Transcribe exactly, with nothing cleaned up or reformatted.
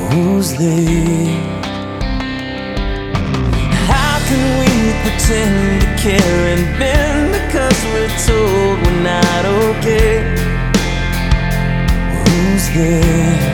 Who's there? How can we pretend to care and bend because we're told we're not okay? Who's there?